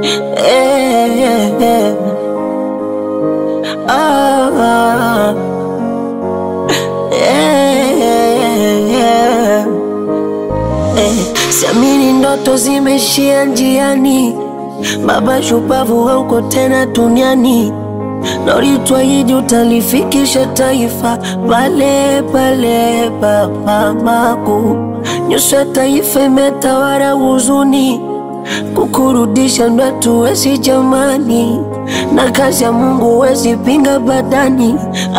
eh. Ah, yeah. Siamini ndoto zimeshia njiani, baba shupavu hauko tena duniani, na ulituahidi utalifikisha taifa pale pale papamaku. Nyuso ya taifa imetawala huzuni, kukurudisha ndo hatuwezi jamani, na kazi ya Mungu wezi pinga badani.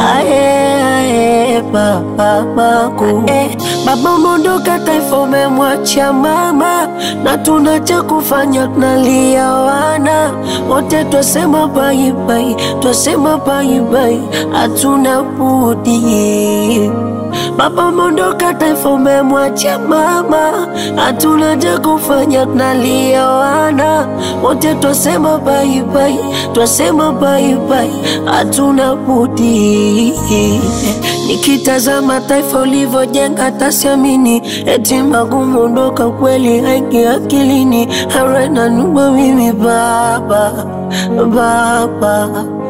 Ae papamaku, baba umeondoka, taifa umemwacha mama, na tuna cha kufanya, tunalia wana wote, twasema bye bye, twasema bye bye, hatuna budi. Baba umeondoka, taifa umemwacha mama, hatuna cha kufanya, tunalia wana wote, twasema bye bye, twasema bye bye, hatuna budi. Nikitazama taifa ulivyojenga, tasiamini eti magumu ondoka, kweli haingi akilini. Harena numa mimi baba, baba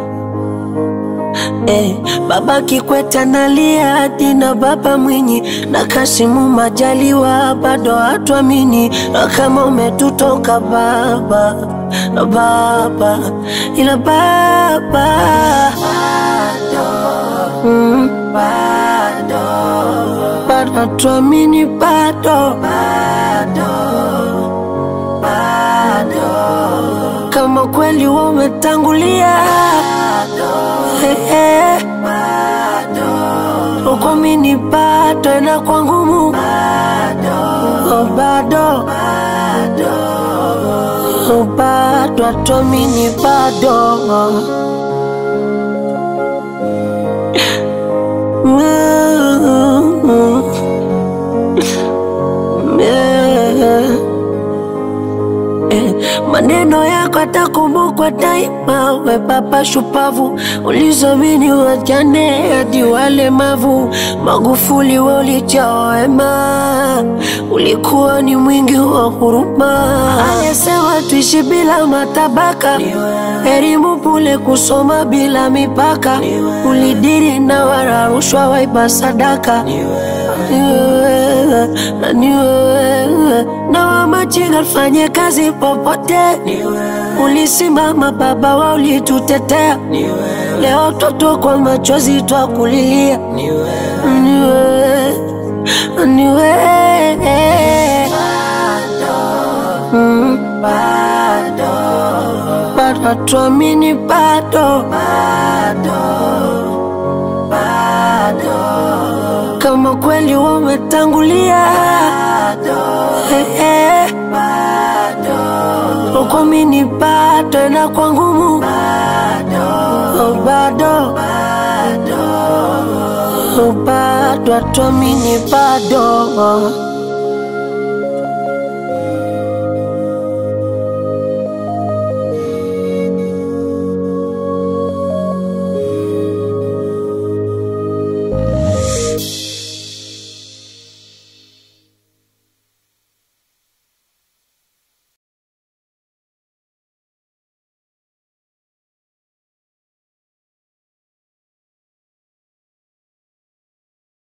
Baba Kikwete analia hadi na baba Mwinyi na Kassim Majaliwa bado hatuamini kama umetutoka baba, baba, ila baba bado hatuamini, bado kama kweli wewe umetangulia, uko mini bado na kwa ngumu, bado hatuamini, bado maneno yako atakumbukwa daima. We baba shupavu, ulizamini wajane hadi walemavu. Magufuli we ulijaa wema, ulikuwa ni mwingi wa huruma. Alisema tuishi bila matabaka, elimu bure, kusoma bila mipaka. Ulidiri na wala rushwa, waiba sadaka. Na wamachinga fanye kazi popote, ulisimama baba wa ulitutetea. Leo toto kwa machozi twakulilia, niwe bado hatuamini, bado kama kweli wewe umetangulia, uko mini bado na kwa ngumu, bado hatuamini, bado